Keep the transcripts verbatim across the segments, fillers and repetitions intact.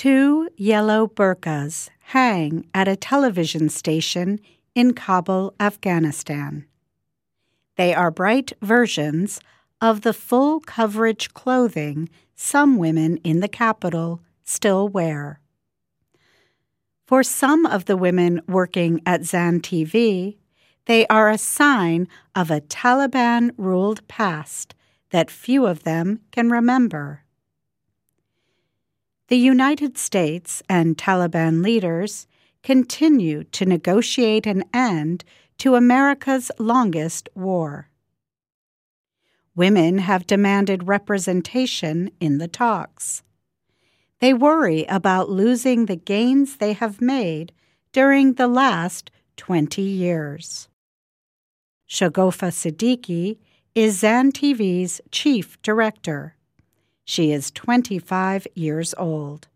Two yellow burqas hang at a television station in Kabul, Afghanistan. They are bright versions of the full coverage clothing some women in the capital still wear. For some of the women working at Zan T V, they are a sign of a Taliban-ruled past that few of them can remember. The United States and Taliban leaders continue to negotiate an end to America's longest war. Women have demanded representation in the talks. They worry about losing the gains they have made during the last twenty years. Shogofa Siddiqui is Zan T V's chief director. She is twenty-five years old.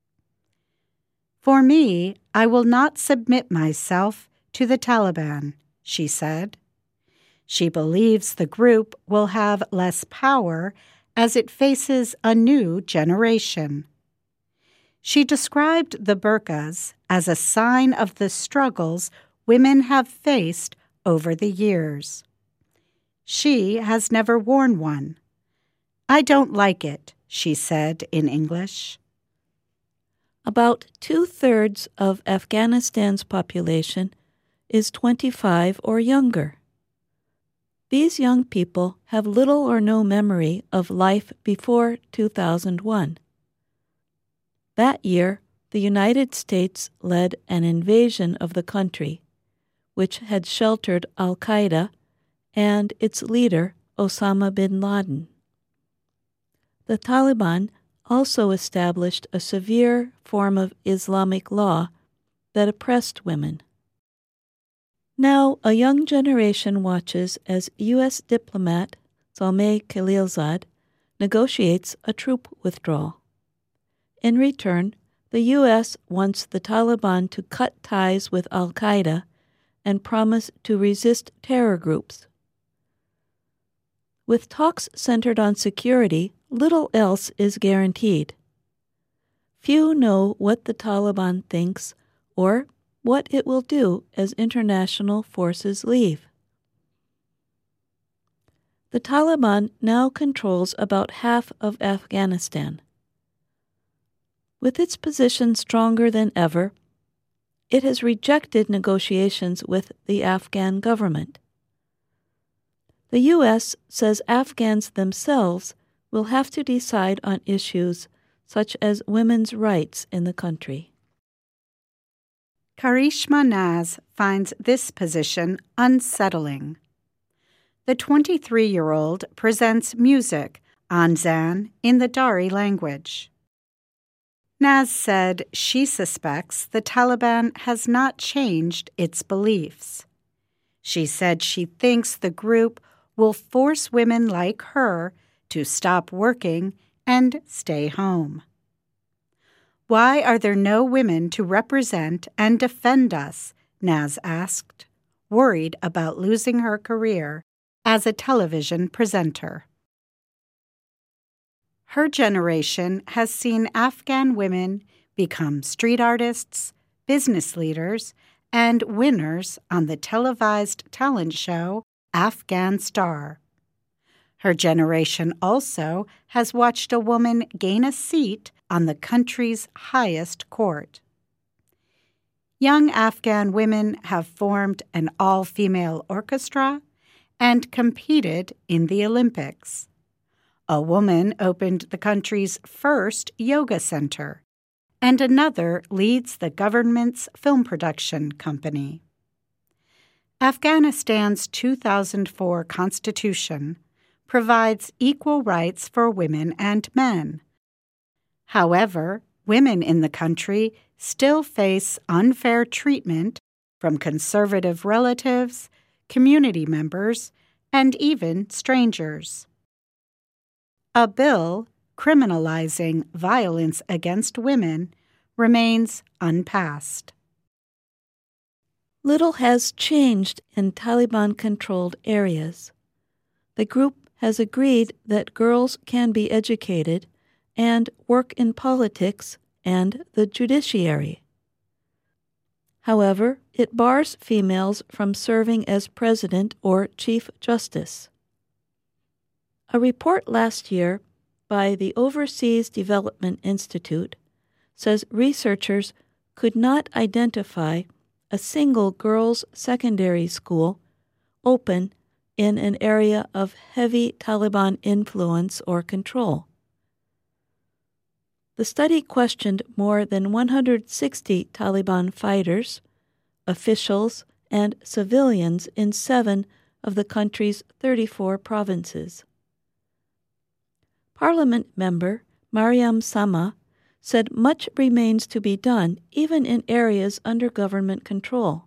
"For me, I will not submit myself to the Taliban," she said. She believes the group will have less power as it faces a new generation. She described the burqas as a sign of the struggles women have faced over the years. She has never worn one. "I don't like it," she said in English. About two-thirds of Afghanistan's population is twenty-five or younger. These young people have little or no memory of life before two thousand one. That year, the United States led an invasion of the country, which had sheltered al-Qaeda and its leader, Osama bin Laden. The Taliban also established a severe form of Islamic law that oppressed women. Now, a young generation watches as U S diplomat Zalmay Khalilzad negotiates a troop withdrawal. In return, the U S wants the Taliban to cut ties with al-Qaeda and promise to resist terror groups. With talks centered on security, little else is guaranteed. Few know what the Taliban thinks or what it will do as international forces leave. The Taliban now controls about half of Afghanistan. With its position stronger than ever, it has rejected negotiations with the Afghan government. The U S says Afghans themselves will have to decide on issues such as women's rights in the country. Karishma Naz finds this position unsettling. The twenty-three-year-old presents music on Zan in the Dari language. Naz said she suspects the Taliban has not changed its beliefs. She said she thinks the group will force women like her to stop working and stay home. "Why are there no women to represent and defend us?" Naz asked, worried about losing her career as a television presenter. Her generation has seen Afghan women become street artists, business leaders, and winners on the televised talent show Afghan Star. Her generation also has watched a woman gain a seat on the country's highest court. Young Afghan women have formed an all-female orchestra and competed in the Olympics. A woman opened the country's first yoga center, and another leads the government's film production company. Afghanistan's two thousand four constitution provides equal rights for women and men. However, women in the country still face unfair treatment from conservative relatives, community members, and even strangers. A bill criminalizing violence against women remains unpassed. Little has changed in Taliban-controlled areas. The group has agreed that girls can be educated and work in politics and the judiciary. However, it bars females from serving as president or chief justice. A report last year by the Overseas Development Institute says researchers could not identify a single girls' secondary school open in an area of heavy Taliban influence or control. The study questioned more than one hundred sixty Taliban fighters, officials, and civilians in seven of the country's thirty-four provinces. Parliament member Mariam Sama said much remains to be done even in areas under government control.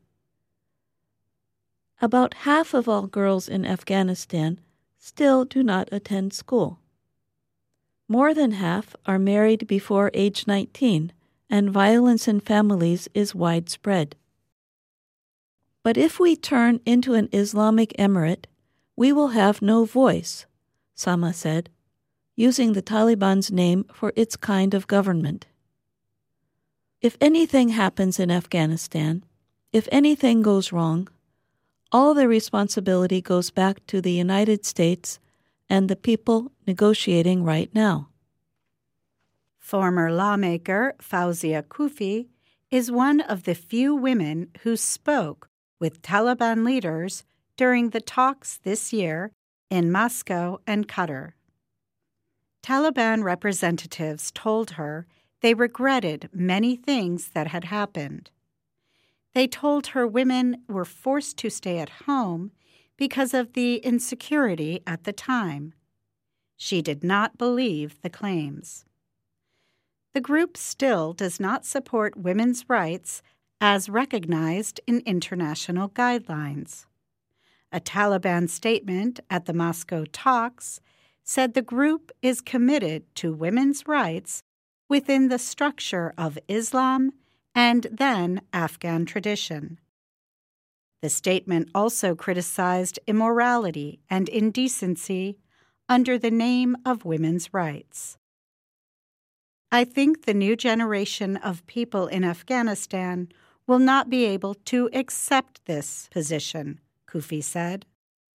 About half of all girls in Afghanistan still do not attend school. More than half are married before age nineteen, and violence in families is widespread. But if we turn into an Islamic emirate, we will have no voice, Sama said, using the Taliban's name for its kind of government. If anything happens in Afghanistan, if anything goes wrong, all the responsibility goes back to the United States and the people negotiating right now. Former lawmaker Fawzia Koofi is one of the few women who spoke with Taliban leaders during the talks this year in Moscow and Qatar. Taliban representatives told her they regretted many things that had happened. They told her women were forced to stay at home because of the insecurity at the time. She did not believe the claims. The group still does not support women's rights as recognized in international guidelines. A Taliban statement at the Moscow talks said the group is committed to women's rights within the structure of Islam and then Afghan tradition. The statement also criticized immorality and indecency under the name of women's rights. I think the new generation of people in Afghanistan will not be able to accept this position, Koofi said.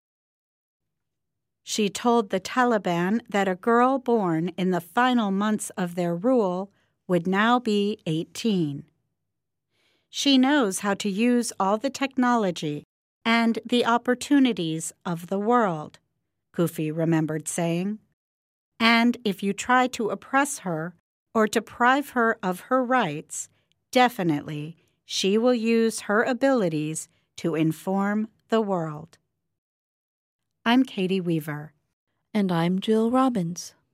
She told the Taliban that a girl born in the final months of their rule would now be eighteen. She knows how to use all the technology and the opportunities of the world, Koofi remembered saying. And if you try to oppress her or deprive her of her rights, definitely she will use her abilities to inform the world. I'm Katie Weaver. And I'm Jill Robbins.